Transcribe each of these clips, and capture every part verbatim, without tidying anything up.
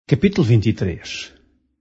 Capítulo vinte e três.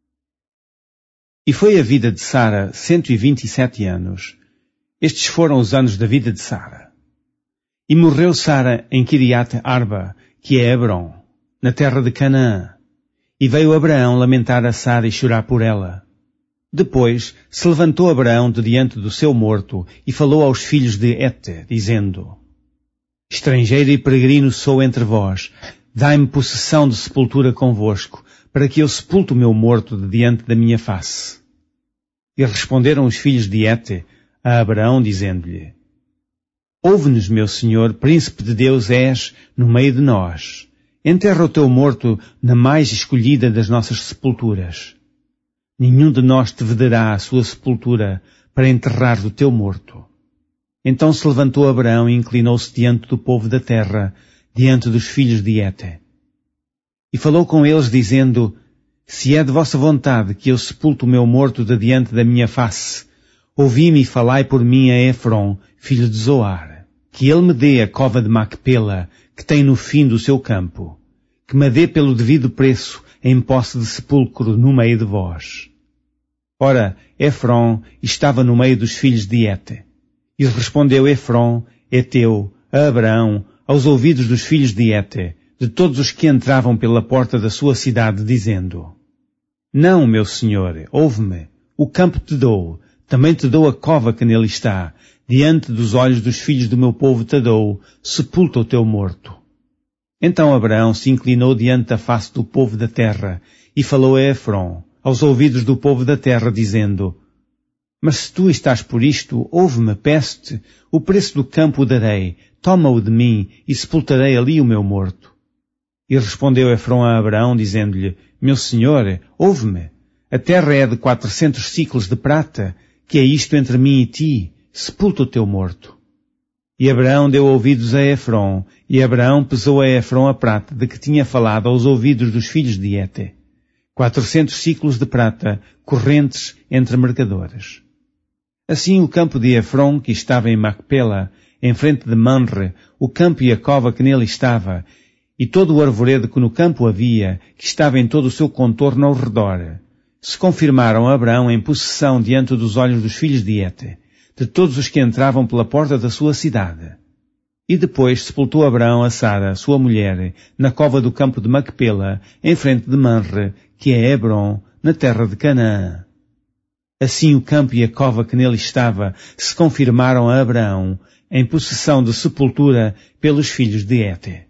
E foi a vida de Sara cento e vinte e sete anos. Estes foram os anos da vida de Sara. E morreu Sara em Kiriat Arba, que é Hebron, na terra de Canaã. E veio Abraão lamentar a Sara e chorar por ela. Depois se levantou Abraão de diante do seu morto e falou aos filhos de Hete, dizendo: Estrangeiro e peregrino sou entre vós, dai-me possessão de sepultura convosco, para que eu sepulte o meu morto de diante da minha face. E responderam os filhos de Hete a Abraão, dizendo-lhe: Ouve-nos, meu senhor, príncipe de Deus és no meio de nós. Enterra o teu morto na mais escolhida das nossas sepulturas. Nenhum de nós te vedará a sua sepultura para enterrar o teu morto. Então se levantou Abraão e inclinou-se diante do povo da terra, diante dos filhos de Hete. E falou com eles, dizendo: Se é de vossa vontade que eu sepulte o meu morto de diante da minha face, ouvi-me e falai por mim a Efron, filho de Zoar, que ele me dê a cova de Macpela, que tem no fim do seu campo, que me dê pelo devido preço, em posse de sepulcro no meio de vós. Ora, Efron estava no meio dos filhos de Hete. E respondeu Efron, heteu, a Abraão, aos ouvidos dos filhos de Hete, de todos os que entravam pela porta da sua cidade, dizendo: Não, meu senhor, ouve-me, o campo te dou, também te dou a cova que nele está, diante dos olhos dos filhos do meu povo te dou, sepulta o teu morto. Então Abraão se inclinou diante da face do povo da terra, e falou a Efron, aos ouvidos do povo da terra, dizendo: Mas se tu estás por isto, ouve-me, peço-te, o preço do campo o darei, toma-o de mim, e sepultarei ali o meu morto. E respondeu Efron a Abraão, dizendo-lhe: Meu senhor, ouve-me, a terra é de quatrocentos siclos de prata, que é isto entre mim e ti, sepulta o teu morto. E Abraão deu ouvidos a Efron, e Abraão pesou a Efron a prata de que tinha falado aos ouvidos dos filhos de Hete, quatrocentos siclos de prata, correntes entre mercadores. Assim o campo de Efron, que estava em Macpela, em frente de Manre, o campo e a cova que nele estava, e todo o arvoredo que no campo havia, que estava em todo o seu contorno ao redor, se confirmaram a Abraão em possessão diante dos olhos dos filhos de Hete, de todos os que entravam pela porta da sua cidade. E depois sepultou Abraão a Sara, sua mulher, na cova do campo de Macpela, em frente de Manre, que é Hebron, na terra de Canaã. Assim o campo e a cova que nele estava se confirmaram a Abraão em possessão de sepultura pelos filhos de Hete.